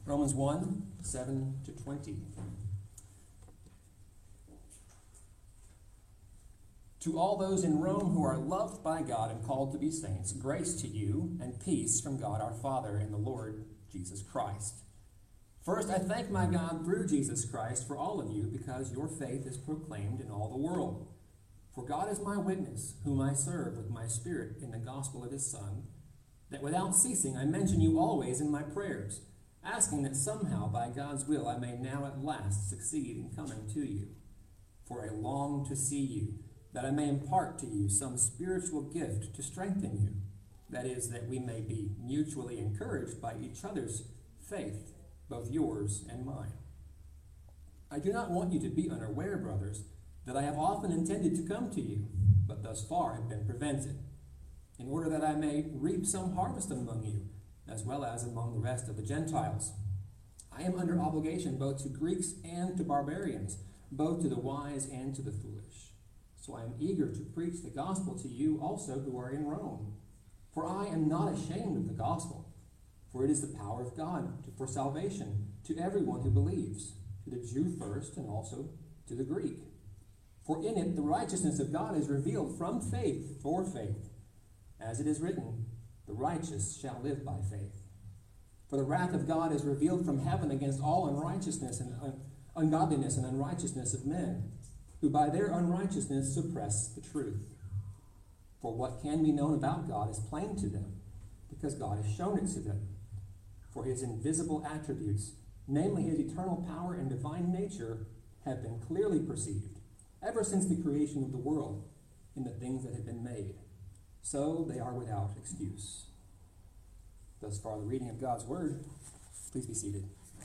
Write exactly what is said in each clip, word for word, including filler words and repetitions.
Romans one, seven to twenty. To all those in Rome who are loved by God and called to be saints, grace to you and peace from God our Father and the Lord Jesus Christ. First, I thank my God through Jesus Christ for all of you, because your faith is proclaimed in all the world. For God is my witness, whom I serve with my spirit in the gospel of his Son, that without ceasing I mention you always in my prayers, asking that somehow by God's will I may now at last succeed in coming to you. For I long to see you, that I may impart to you some spiritual gift to strengthen you. That is, that we may be mutually encouraged by each other's faith, both yours and mine. I do not want you to be unaware, brothers, that I have often intended to come to you, but thus far have been prevented, in order that I may reap some harvest among you, as well as among the rest of the Gentiles. I am under obligation both to Greeks and to barbarians, both to the wise and to the foolish. So I am eager to preach the gospel to you also who are in Rome. For I am not ashamed of the gospel, for it is the power of God to, for salvation to everyone who believes, to the Jew first and also to the Greek. For in it the righteousness of God is revealed from faith for faith. As it is written, the righteous shall live by faith. For the wrath of God is revealed from heaven against all unrighteousness and un- ungodliness and unrighteousness of men, who by their unrighteousness suppress the truth. For what can be known about God is plain to them, because God has shown it to them. For his invisible attributes, namely his eternal power and divine nature, have been clearly perceived, ever since the creation of the world, in the things that have been made. So they are without excuse. Thus far the reading of God's word. Please be seated.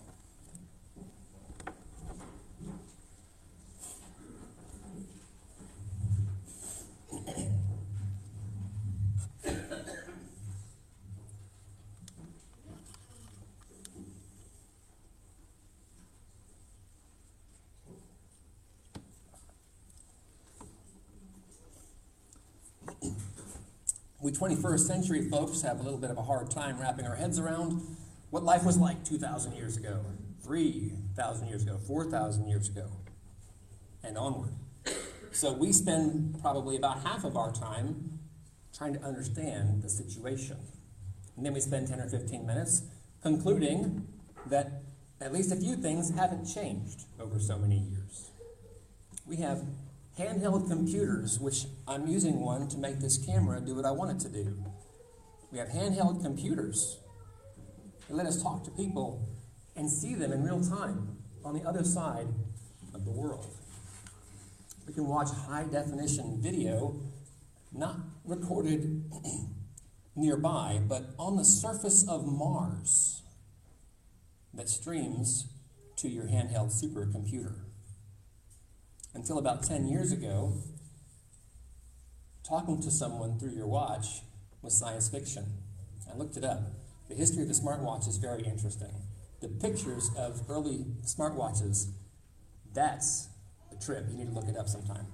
We twenty-first century folks have a little bit of a hard time wrapping our heads around what life was like two thousand years ago, three thousand years ago, four thousand years ago, and onward. So we spend probably about half of our time trying to understand the situation. And then we spend ten or fifteen minutes concluding that at least a few things haven't changed over so many years. We have handheld computers, which I'm using one to make this camera do what I want it to do. We have handheld computers. They let us talk to people and see them in real time on the other side of the world. We can watch high-definition video, not recorded nearby, but on the surface of Mars, that streams to your handheld supercomputer. Until about ten years ago, talking to someone through your watch was science fiction. I looked it up. The history of the smartwatch is very interesting. The pictures of early smartwatches, that's a trip. You need to look it up sometime.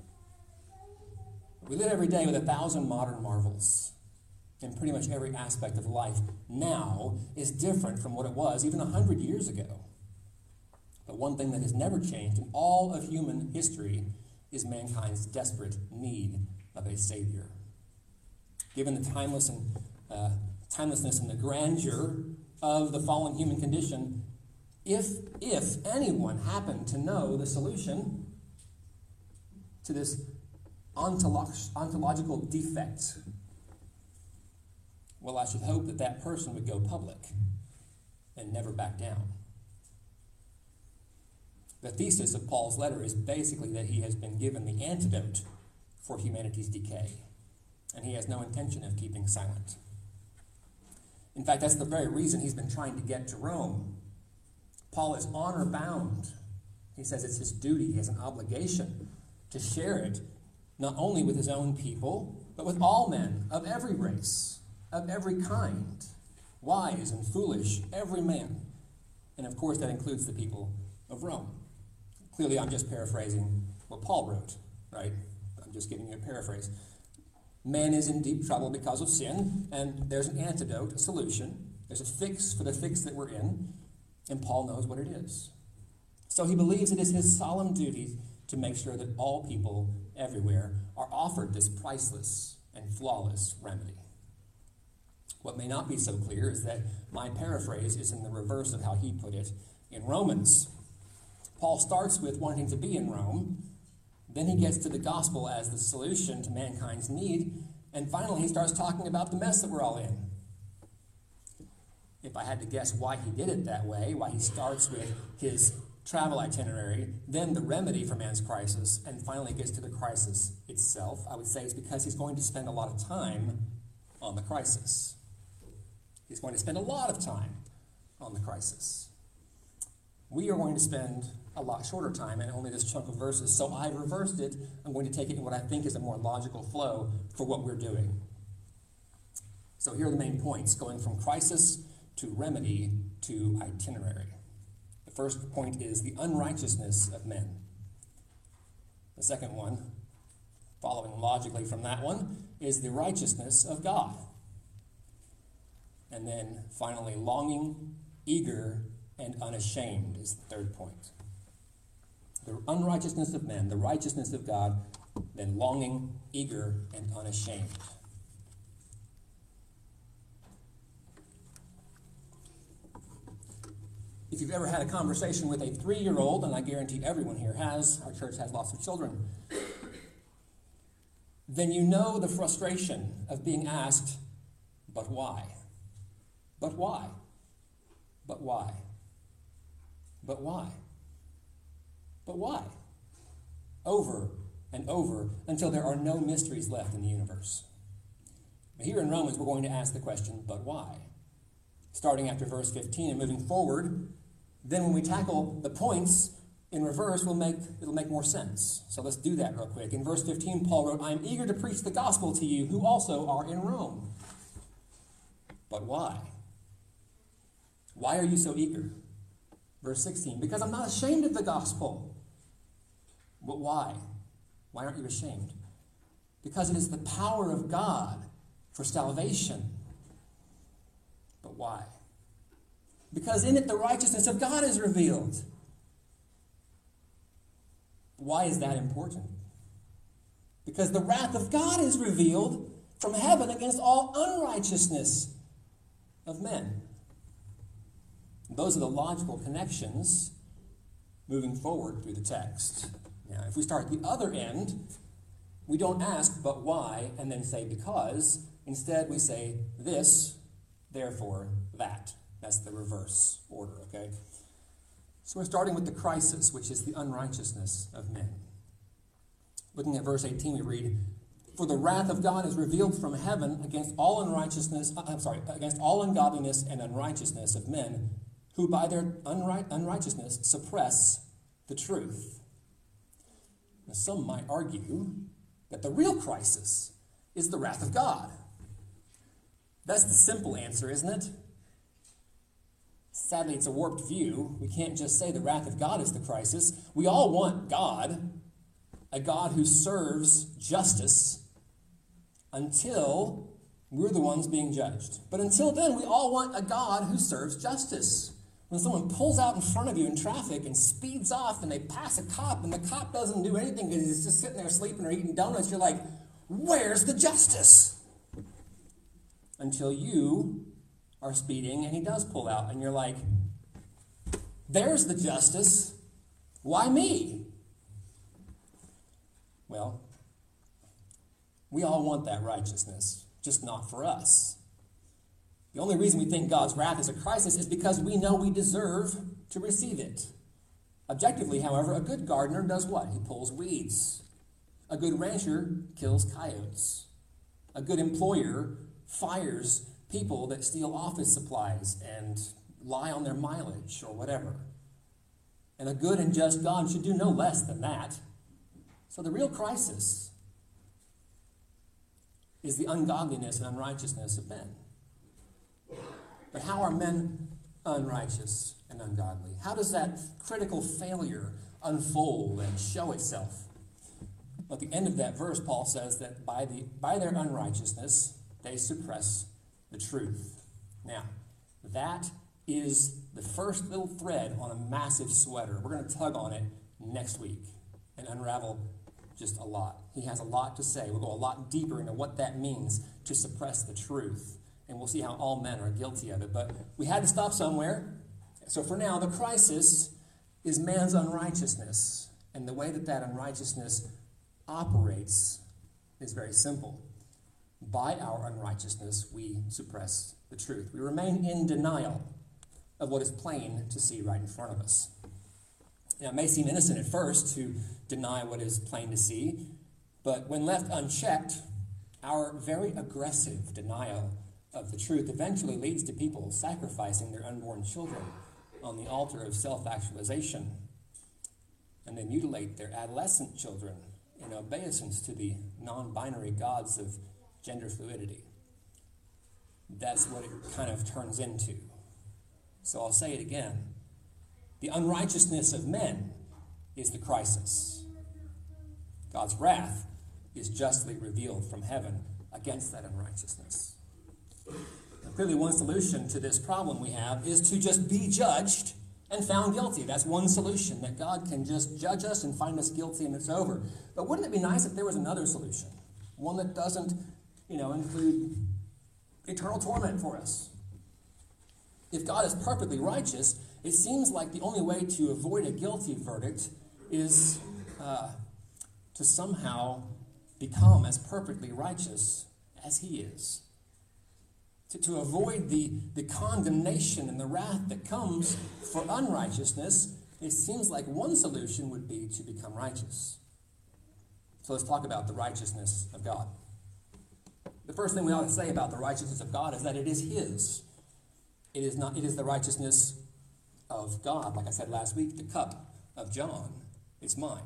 We live every day with a thousand modern marvels, and pretty much every aspect of life now is different from what it was even a hundred years ago. But one thing that has never changed in all of human history is mankind's desperate need of a Savior. Given the timeless and uh, timelessness and the grandeur of the fallen human condition, if, if anyone happened to know the solution to this ontolog- ontological defect, well, I should hope that that person would go public and never back down. The thesis of Paul's letter is basically that he has been given the antidote for humanity's decay, and he has no intention of keeping silent. In fact, that's the very reason he's been trying to get to Rome. Paul is honor-bound. He says it's his duty, he has an obligation to share it, not only with his own people, but with all men of every race, of every kind, wise and foolish, every man. And of course, that includes the people of Rome. Clearly, I'm just paraphrasing what Paul wrote, right? I'm just giving you a paraphrase. Man is in deep trouble because of sin, and there's an antidote, a solution. There's a fix for the fix that we're in. And Paul knows what it is. So he believes it is his solemn duty to make sure that all people everywhere are offered this priceless and flawless remedy. What may not be so clear is that my paraphrase is in the reverse of how he put it in Romans. Paul starts with wanting to be in Rome, then he gets to the gospel as the solution to mankind's need, and finally he starts talking about the mess that we're all in. If I had to guess why he did it that way, why he starts with his travel itinerary, then the remedy for man's crisis, and finally gets to the crisis itself, I would say it's because he's going to spend a lot of time on the crisis. He's going to spend a lot of time on the crisis. We are going to spend a lot shorter time in only this chunk of verses, so I've reversed it. I'm going to take it in what I think is a more logical flow for what we're doing. So here are the main points, going from crisis to remedy to itinerary. The first point is the unrighteousness of men. The second one, following logically from that one, is the righteousness of God. And then finally, longing, eager, and unashamed is the third point. The unrighteousness of men, the righteousness of God, then longing, eager, and unashamed. If you've ever had a conversation with a three-year-old, and I guarantee everyone here has, our church has lots of children, then you know the frustration of being asked, but why? But why? But why? But why? But why? Over and over until there are no mysteries left in the universe. But here in Romans, we're going to ask the question, but why? Starting after verse fifteen and moving forward, then when we tackle the points in reverse, we'll make, it'll make more sense. So let's do that real quick. In verse fifteen, Paul wrote, I am eager to preach the gospel to you who also are in Rome. But why? Why are you so eager? Verse sixteen, because I'm not ashamed of the gospel. But why? Why aren't you ashamed? Because it is the power of God for salvation. But why? Because in it the righteousness of God is revealed. Why is that important? Because the wrath of God is revealed from heaven against all unrighteousness of men. Those are the logical connections moving forward through the text. Now, if we start at the other end, we don't ask, but why, and then say because. Instead, we say this, therefore that. That's the reverse order, okay? So we're starting with the crisis, which is the unrighteousness of men. Looking at verse eighteen, we read, for the wrath of God is revealed from heaven against all unrighteousness, I'm sorry, against all ungodliness and unrighteousness of men, who by their unright, unrighteousness suppress the truth. Now, some might argue that the real crisis is the wrath of God. That's the simple answer, isn't it? Sadly, it's a warped view. We can't just say the wrath of God is the crisis. We all want God, a God who serves justice, until we're the ones being judged. But until then, we all want a God who serves justice. When someone pulls out in front of you in traffic and speeds off and they pass a cop and the cop doesn't do anything because he's just sitting there sleeping or eating donuts, you're like, where's the justice? Until you are speeding and he does pull out and you're like, there's the justice. Why me? Well, we all want that righteousness, just not for us. The only reason we think God's wrath is a crisis is because we know we deserve to receive it. Objectively, however, a good gardener does what? He pulls weeds. A good rancher kills coyotes. A good employer fires people that steal office supplies and lie on their mileage or whatever. And a good and just God should do no less than that. So the real crisis is the ungodliness and unrighteousness of men. But how are men unrighteous and ungodly? How does that critical failure unfold and show itself? Well, at the end of that verse, Paul says that by the by their unrighteousness, they suppress the truth. Now, that is the first little thread on a massive sweater. We're going to tug on it next week and unravel just a lot. He has a lot to say. We'll go a lot deeper into what that means to suppress the truth. And we'll see how all men are guilty of it. But we had to stop somewhere. So for now, the crisis is man's unrighteousness. And the way that that unrighteousness operates is very simple. By our unrighteousness, we suppress the truth. We remain in denial of what is plain to see right in front of us. Now, it may seem innocent at first to deny what is plain to see, but when left unchecked, our very aggressive denial of the truth eventually leads to people sacrificing their unborn children on the altar of self-actualization, and they mutilate their adolescent children in obeisance to the non-binary gods of gender fluidity. That's what it kind of turns into. So I'll say it again. The unrighteousness of men is the crisis. God's wrath is justly revealed from heaven against that unrighteousness. Now, clearly, one solution to this problem we have is to just be judged and found guilty. That's one solution, that God can just judge us and find us guilty and it's over. But wouldn't it be nice if there was another solution? One that doesn't, you know, include eternal torment for us. If God is perfectly righteous, it seems like the only way to avoid a guilty verdict is uh, to somehow become as perfectly righteous as he is. To, to avoid the, the condemnation and the wrath that comes for unrighteousness, it seems like one solution would be to become righteous. So let's talk about the righteousness of God. The first thing we ought to say about the righteousness of God is that it is his. It is not, it is the righteousness of God. Like I said last week, the cup of John is mine.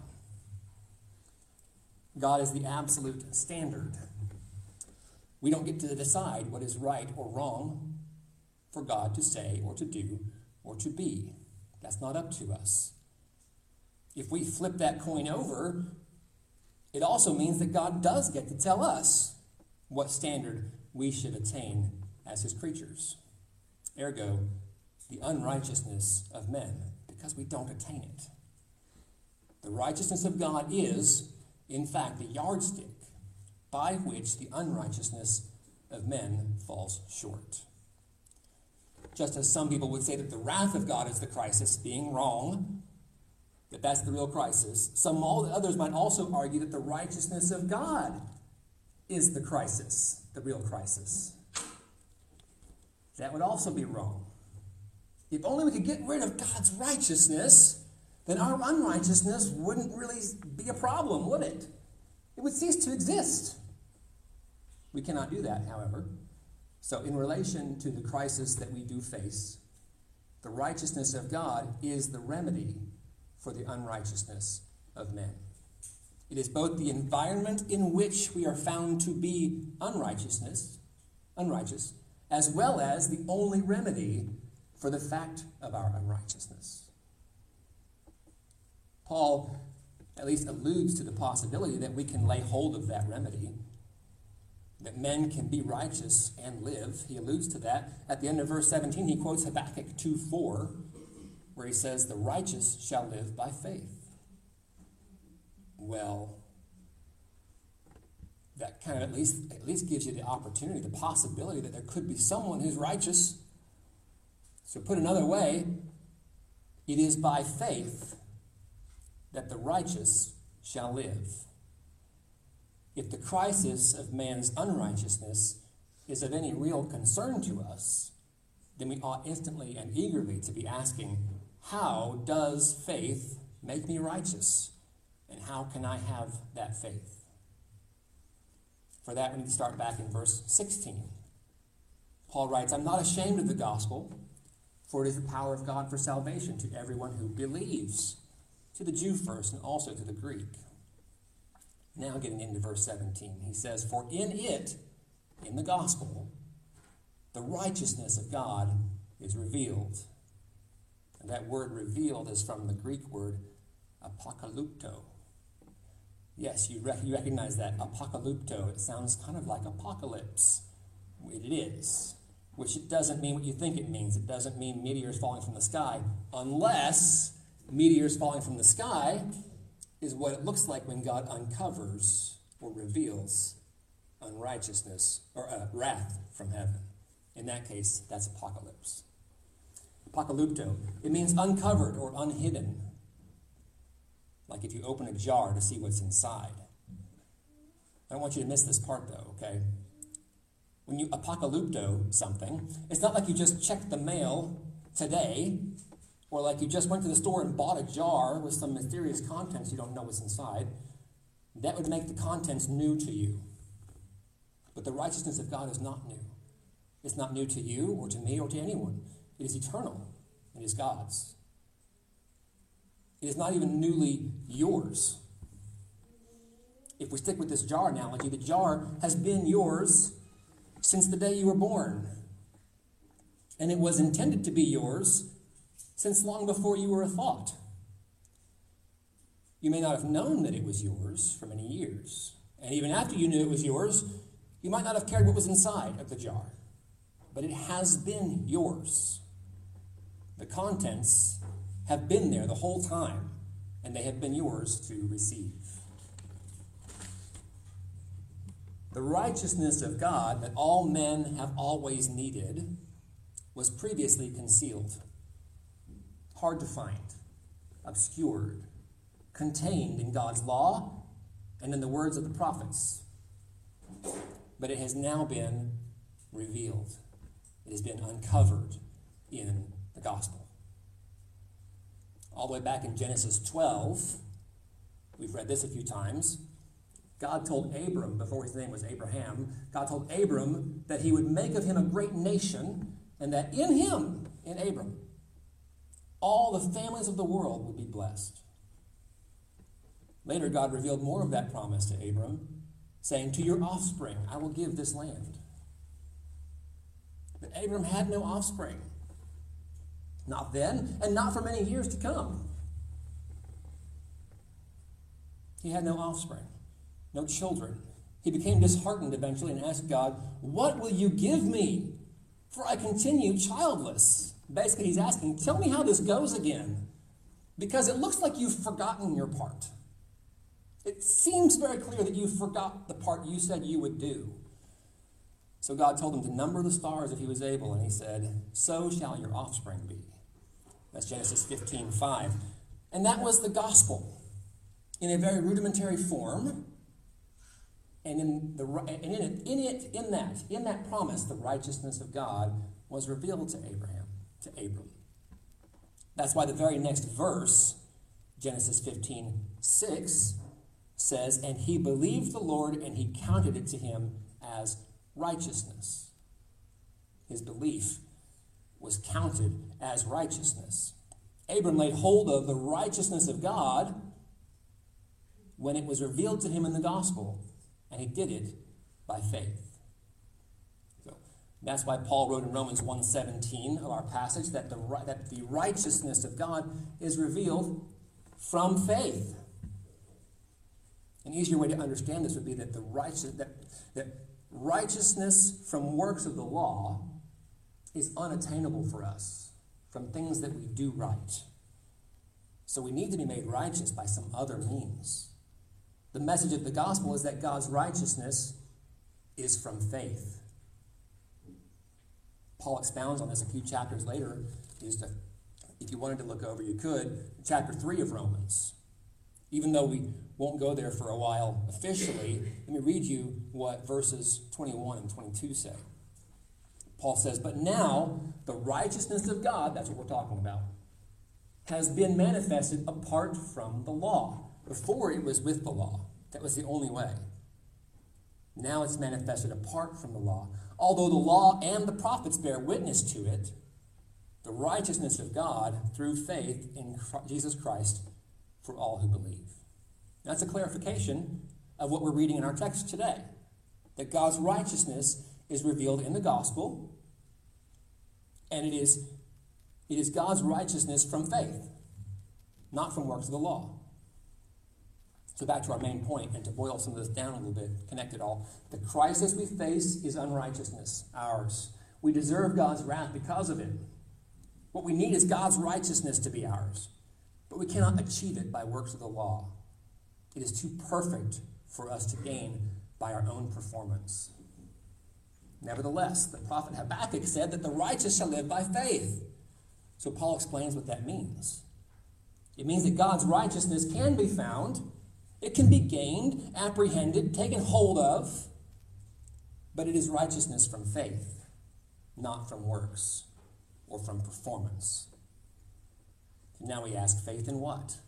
God is the absolute standard. We don't get to decide what is right or wrong for God to say or to do or to be. That's not up to us. If we flip that coin over, it also means that God does get to tell us what standard we should attain as his creatures. Ergo, the unrighteousness of men, because we don't attain it. The righteousness of God is, in fact, the yardstick by which the unrighteousness of men falls short. Just as some people would say that the wrath of God is the crisis, being wrong, that that's the real crisis, some others might also argue that the righteousness of God is the crisis, the real crisis. That would also be wrong. If only we could get rid of God's righteousness, then our unrighteousness wouldn't really be a problem, would it? It would cease to exist. We cannot do that, however. So in relation to the crisis that we do face, the righteousness of God is the remedy for the unrighteousness of men. It is both the environment in which we are found to be unrighteousness, unrighteous, as well as the only remedy for the fact of our unrighteousness. Paul at least alludes to the possibility that we can lay hold of that remedy, that men can be righteous and live. He alludes to that. At the end of verse seventeen, he quotes Habakkuk two four, where he says, "The righteous shall live by faith." Well, that kind of at least, at least gives you the opportunity, the possibility that there could be someone who's righteous. So put another way, it is by faith that the righteous shall live. If the crisis of man's unrighteousness is of any real concern to us, then we ought instantly and eagerly to be asking, how does faith make me righteous? And how can I have that faith? For that, we need to start back in verse sixteen. Paul writes, "I'm not ashamed of the gospel, for it is the power of God for salvation to everyone who believes, to the Jew first and also to the Greek." Now getting into verse seventeen, he says, "For in it, in the gospel, the righteousness of God is revealed." And that word revealed is from the Greek word apokalypto. Yes, you, rec- you recognize that, apokalypto. It sounds kind of like apocalypse. It is. which doesn't mean what you think it means. It doesn't mean meteors falling from the sky, unless meteors falling from the sky is what it looks like when God uncovers or reveals unrighteousness or uh, wrath from heaven. In that case, that's apocalypse. Apocalypto, it means uncovered or unhidden. Like if you open a jar to see what's inside. I don't want you to miss this part though, okay? When you apocalypto something, it's not like you just checked the mail today, or like you just went to the store and bought a jar with some mysterious contents you don't know what's inside. That would make the contents new to you. But the righteousness of God is not new. It's not new to you or to me or to anyone. It is eternal. It is God's. It is not even newly yours. If we stick with this jar analogy, the jar has been yours since the day you were born. And it was intended to be yours since long before you were a thought. You may not have known that it was yours for many years. And even after you knew it was yours, you might not have cared what was inside of the jar. But it has been yours. The contents have been there the whole time, and they have been yours to receive. The righteousness of God that all men have always needed was previously concealed, hard to find, obscured, contained in God's law and in the words of the prophets. But it has now been revealed. It has been uncovered in the gospel. All the way back in Genesis twelve, we've read this a few times, God told Abram, before his name was Abraham, God told Abram that he would make of him a great nation, and that in him, in Abram, all the families of the world would be blessed. Later, God revealed more of that promise to Abram, saying, to your offspring I will give this land. But Abram had no offspring. Not then, and not for many years to come. He had no offspring, no children. He became disheartened eventually and asked God, what will you give me? For I continue childless. Basically, he's asking, tell me how this goes again. Because it looks like you've forgotten your part. It seems very clear that you forgot the part you said you would do. So God told him to number the stars if he was able, and he said, so shall your offspring be. That's Genesis fifteen five. And that was the gospel in a very rudimentary form. And in the and in it, in it, in that, in that promise, the righteousness of God was revealed to Abraham, to Abram. That's why the very next verse, Genesis fifteen six, says, and he believed the Lord, and he counted it to him as righteousness. His belief was counted as righteousness. Abram laid hold of the righteousness of God when it was revealed to him in the gospel, and he did it by faith. So that's why Paul wrote in Romans one seventeen of our passage that the, that the righteousness of God is revealed from faith. An easier way to understand this would be that the righteous, that, that righteousness from works of the law is unattainable for us from things that we do right. So we need to be made righteous by some other means. The message of the gospel is that God's righteousness is from faith. Paul expounds on this a few chapters later. Just to, if you wanted to look over, you could. Chapter three of Romans. Even though we won't go there for a while officially, let me read you what verses twenty-one and twenty-two say. Paul says, but now the righteousness of God, that's what we're talking about, has been manifested apart from the law. Before it was with the law. That was the only way. Now it's manifested apart from the law. Although the law and the prophets bear witness to it, the righteousness of God through faith in Jesus Christ for all who believe. That's a clarification of what we're reading in our text today. That God's righteousness is revealed in the gospel, and it is, it is God's righteousness from faith, not from works of the law. So back to our main point, and to boil some of this down a little bit, connect it all. The crisis we face is unrighteousness, ours. We deserve God's wrath because of it. What we need is God's righteousness to be ours. But we cannot achieve it by works of the law. It is too perfect for us to gain by our own performance. Nevertheless, the prophet Habakkuk said that the righteous shall live by faith. So Paul explains what that means. It means that God's righteousness can be found, it can be gained, apprehended, taken hold of, but it is righteousness from faith, not from works or from performance. Now we ask, faith in what?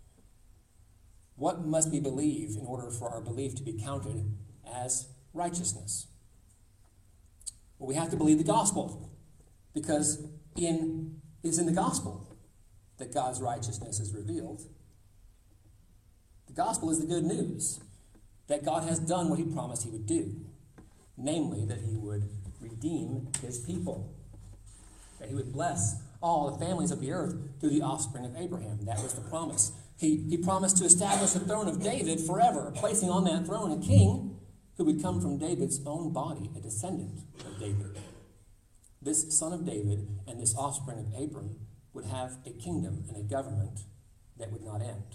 What must we believe in order for our belief to be counted as righteousness? Well, we have to believe the gospel, because in, it is in the gospel that God's righteousness is revealed. The gospel is the good news that God has done what he promised he would do, namely that he would redeem his people, that he would bless all the families of the earth through the offspring of Abraham. That was the promise. He, he promised to establish the throne of David forever, placing on that throne a king who would come from David's own body, a descendant of David. This son of David and this offspring of Abram would have a kingdom and a government that would not end.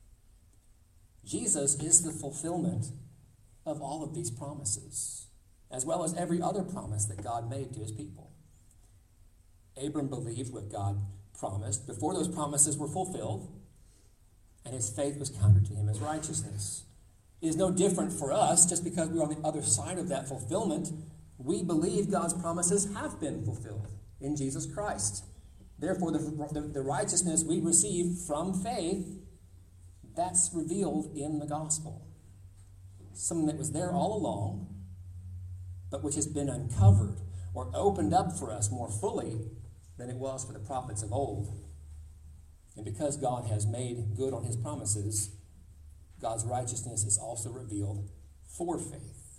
Jesus is the fulfillment of all of these promises, as well as every other promise that God made to his people. Abram believed what God promised before those promises were fulfilled, and his faith was counted to him as righteousness. It is no different for us just because we're on the other side of that fulfillment. We believe God's promises have been fulfilled in Jesus Christ. Therefore, the, the, the righteousness we receive from faith, that's revealed in the gospel. Something that was there all along, but which has been uncovered or opened up for us more fully than it was for the prophets of old. And because God has made good on his promises, God's righteousness is also revealed for faith.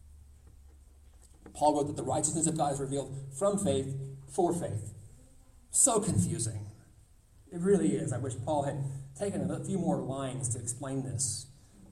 Paul wrote that the righteousness of God is revealed from faith for faith. So confusing. It really is. I wish Paul had taken a few more lines to explain this.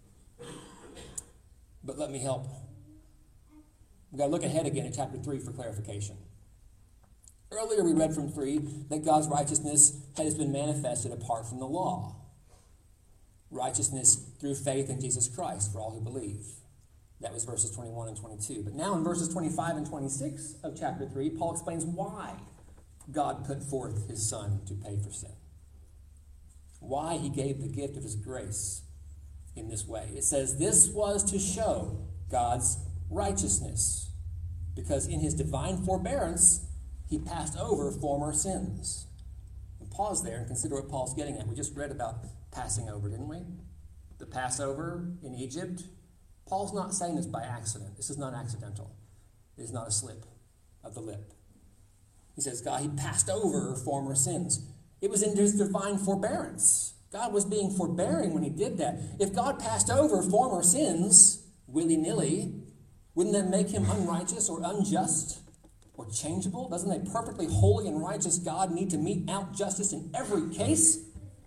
But let me help. We've got to look ahead again at chapter three for clarification. Earlier we read from three that God's righteousness has been manifested apart from the law. Righteousness through faith in Jesus Christ for all who believe. That was verses twenty-one and twenty-two. But now in verses twenty-five and twenty-six of chapter three, Paul explains why God put forth his Son to pay for sin. Why he gave the gift of his grace in this way. It says, this was to show God's righteousness, because in his divine forbearance, he passed over former sins. And pause there and consider what Paul's getting at. We just read about passing over, didn't we? The Passover in Egypt. Paul's not saying this by accident. This is not accidental. It is not a slip of the lip. He says, God, he passed over former sins. It was in his divine forbearance. God was being forbearing when he did that. If God passed over former sins willy-nilly, wouldn't that make him unrighteous or unjust or changeable? Doesn't a perfectly holy and righteous God need to mete out justice in every case?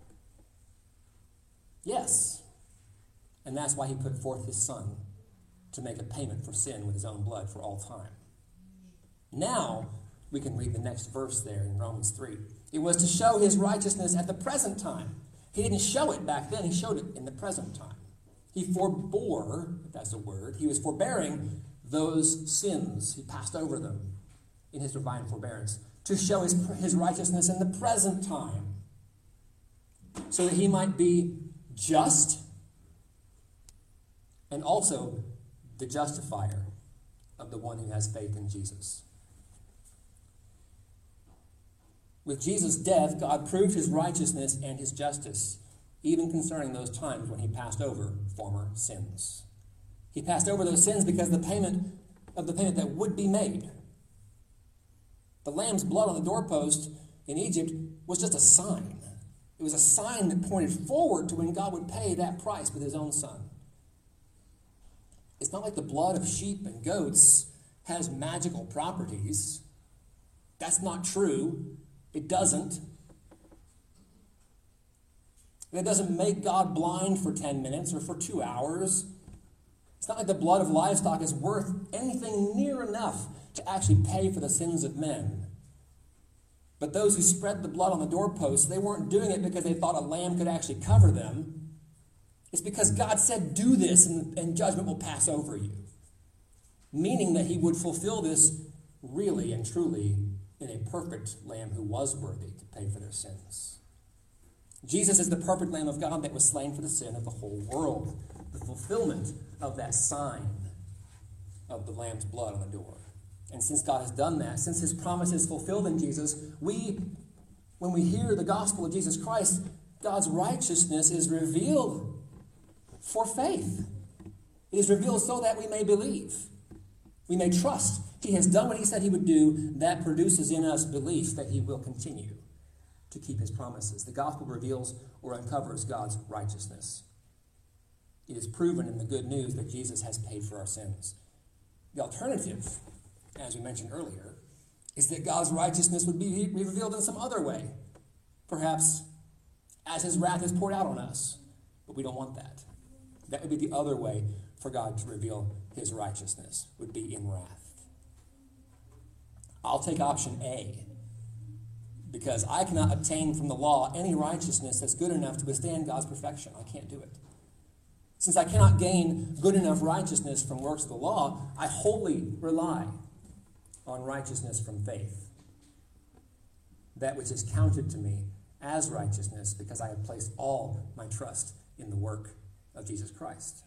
Yes. And that's why he put forth his Son to make a payment for sin with his own blood for all time. Now, we can read the next verse there in Romans three. It was to show his righteousness at the present time. He didn't show it back then. He showed it in the present time. He forebore, if that's a word, he was forbearing those sins. He passed over them in his divine forbearance to show his, his righteousness in the present time, so that he might be just and also the justifier of the one who has faith in Jesus. With Jesus' death, God proved his righteousness and his justice, even concerning those times when he passed over former sins. He passed over those sins because the payment of the payment that would be made. The lamb's blood on the doorpost in Egypt was just a sign. It was a sign that pointed forward to when God would pay that price with his own Son. It's not like the blood of sheep and goats has magical properties. That's not true. It doesn't. It doesn't make God blind for ten minutes or for two hours. It's not like the blood of livestock is worth anything near enough to actually pay for the sins of men. But those who spread the blood on the doorposts, they weren't doing it because they thought a lamb could actually cover them. It's because God said, do this, and, and judgment will pass over you. Meaning that he would fulfill this really and truly in a perfect lamb who was worthy to pay for their sins. Jesus is the perfect Lamb of God that was slain for the sin of the whole world. The fulfillment of that sign of the Lamb's blood on the door. And since God has done that, since his promise is fulfilled in Jesus, we, when we hear the gospel of Jesus Christ, God's righteousness is revealed for faith. It is revealed so that we may believe. We may trust. He has done what he said he would do. That produces in us belief that he will continue to keep his promises. The gospel reveals or uncovers God's righteousness. It is proven in the good news that Jesus has paid for our sins. The alternative, as we mentioned earlier, is that God's righteousness would be revealed in some other way. Perhaps as his wrath is poured out on us. But we don't want that. That would be the other way for God to reveal his righteousness, would be in wrath. I'll take option A, because I cannot obtain from the law any righteousness that's good enough to withstand God's perfection. I can't do it. Since I cannot gain good enough righteousness from works of the law, I wholly rely on righteousness from faith. That which is counted to me as righteousness because I have placed all my trust in the work of Jesus Christ.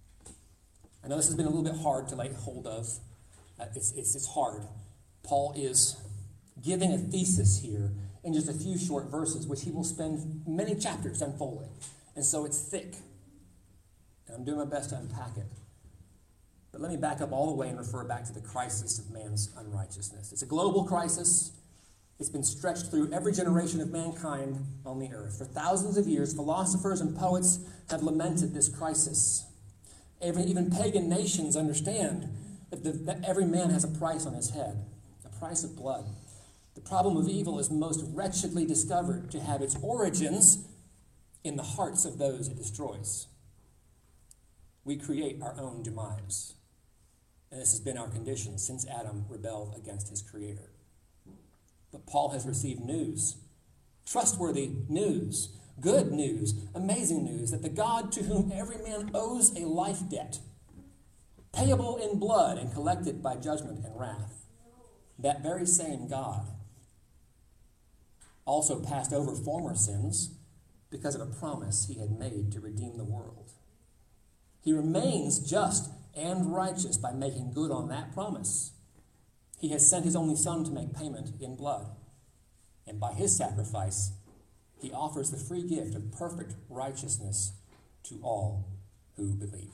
I know this has been a little bit hard to lay hold of. Uh, it's, it's, it's hard. Paul is giving a thesis here in just a few short verses, which he will spend many chapters unfolding. And so it's thick. And I'm doing my best to unpack it. But let me back up all the way and refer back to the crisis of man's unrighteousness. It's a global crisis. It's been stretched through every generation of mankind on the earth. For thousands of years, philosophers and poets have lamented this crisis. Even, even pagan nations understand that, the, that every man has a price on his head, a price of blood. The problem of evil is most wretchedly discovered to have its origins in the hearts of those it destroys. We create our own demise. And this has been our condition since Adam rebelled against his Creator. But Paul has received news, trustworthy news, good news, amazing news, that the God to whom every man owes a life debt, payable in blood and collected by judgment and wrath, that very same God also passed over former sins because of a promise he had made to redeem the world. He remains just and righteous by making good on that promise. He has sent his only Son to make payment in blood. And by his sacrifice, he offers the free gift of perfect righteousness to all who believe.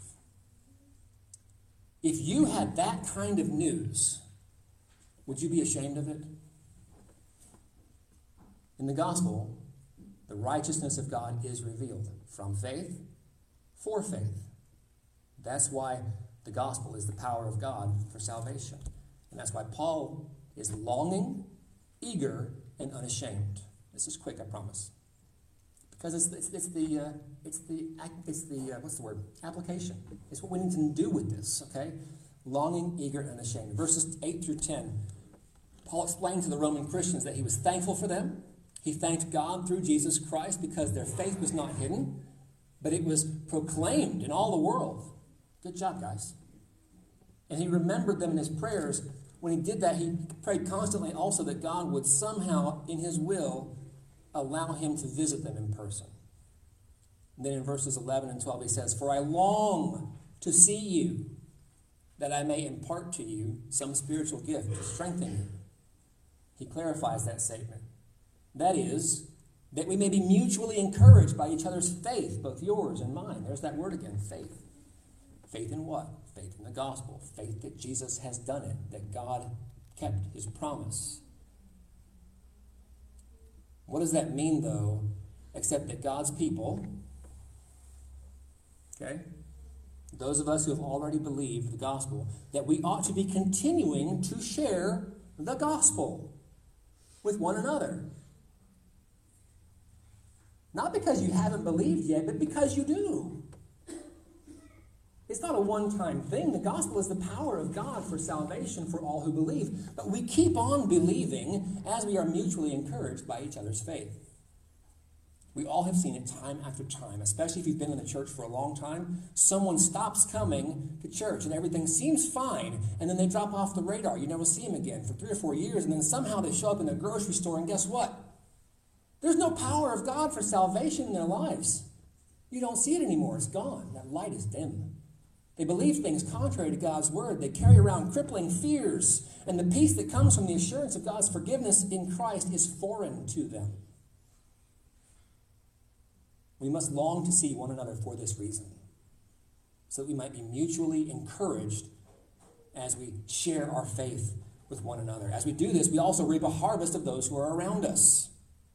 If you had that kind of news, would you be ashamed of it? In the gospel, the righteousness of God is revealed from faith for faith. That's why the gospel is the power of God for salvation. And that's why Paul is longing, eager, and unashamed. This is quick, I promise. Because it's, it's, it's the, uh, it's the, it's the uh, what's the word? Application. It's what we need to do with this, okay? Longing, eager, and unashamed. Verses eight through ten. Paul explained to the Roman Christians that he was thankful for them. He thanked God through Jesus Christ because their faith was not hidden, but it was proclaimed in all the world. Good job, guys. And he remembered them in his prayers. When he did that, he prayed constantly also that God would somehow, in his will, allow him to visit them in person. And then in verses eleven and twelve, he says, "For I long to see you, that I may impart to you some spiritual gift to strengthen you." He clarifies that statement. That is, that we may be mutually encouraged by each other's faith, both yours and mine. There's that word again, faith. Faith in what? Faith in the gospel. Faith that Jesus has done it, that God kept his promise. What does that mean, though, except that God's people, okay, those of us who have already believed the gospel, that we ought to be continuing to share the gospel with one another. Not because you haven't believed yet, but because you do. It's not a one-time thing. The gospel is the power of God for salvation for all who believe. But we keep on believing as we are mutually encouraged by each other's faith. We all have seen it time after time, especially if you've been in the church for a long time. Someone stops coming to church and everything seems fine, and then they drop off the radar. You never see them again for three or four years, and then somehow they show up in the grocery store, and guess what? There's no power of God for salvation in their lives. You don't see it anymore. It's gone. That light is dim. They believe things contrary to God's word. They carry around crippling fears, and the peace that comes from the assurance of God's forgiveness in Christ is foreign to them. We must long to see one another for this reason, so that we might be mutually encouraged as we share our faith with one another. As we do this, we also reap a harvest of those who are around us,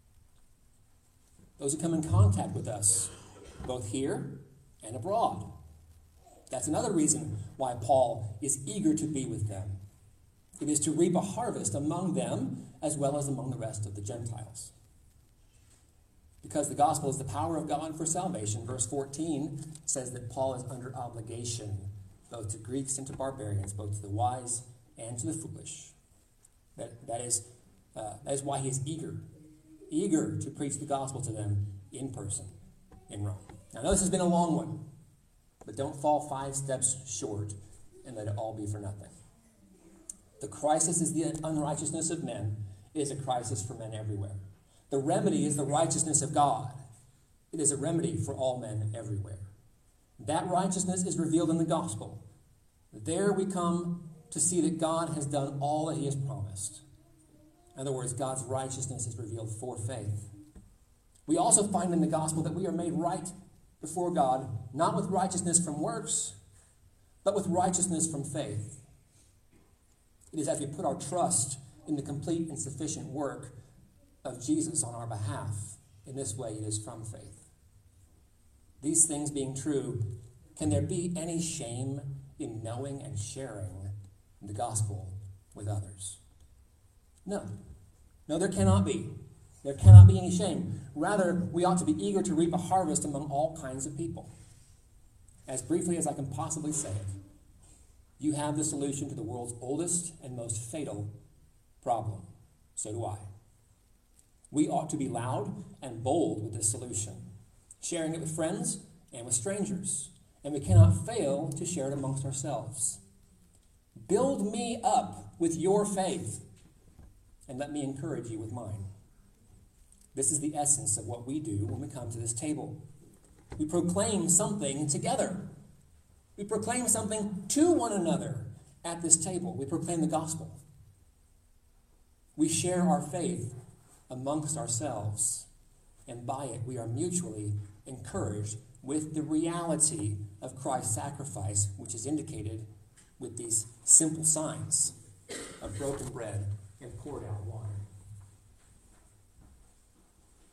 those who come in contact with us, both here and abroad. That's another reason why Paul is eager to be with them. It is to reap a harvest among them as well as among the rest of the Gentiles. Because the gospel is the power of God for salvation, verse fourteen says that Paul is under obligation, both to Greeks and to barbarians, both to the wise and to the foolish. That, that, is, uh, that is why he is eager, eager to preach the gospel to them in person in Rome. Now, I know this has been a long one, but don't fall five steps short and let it all be for nothing. The crisis is the unrighteousness of men. It is a crisis for men everywhere. The remedy is the righteousness of God. It is a remedy for all men everywhere. That righteousness is revealed in the gospel. There we come to see that God has done all that he has promised. In other words, God's righteousness is revealed for faith. We also find in the gospel that we are made right before God, not with righteousness from works, but with righteousness from faith. It is as we put our trust in the complete and sufficient work of Jesus on our behalf. In this way, it is from faith. These things being true, can there be any shame in knowing and sharing the gospel with others? No. No, there cannot be. There cannot be any shame. Rather, we ought to be eager to reap a harvest among all kinds of people. As briefly as I can possibly say it, you have the solution to the world's oldest and most fatal problem. So do I. We ought to be loud and bold with this solution, sharing it with friends and with strangers, and we cannot fail to share it amongst ourselves. Build me up with your faith, and let me encourage you with mine. This is the essence of what we do when we come to this table. We proclaim something together. We proclaim something to one another at this table. We proclaim the gospel. We share our faith amongst ourselves, and by it we are mutually encouraged with the reality of Christ's sacrifice, which is indicated with these simple signs of broken bread and poured out wine.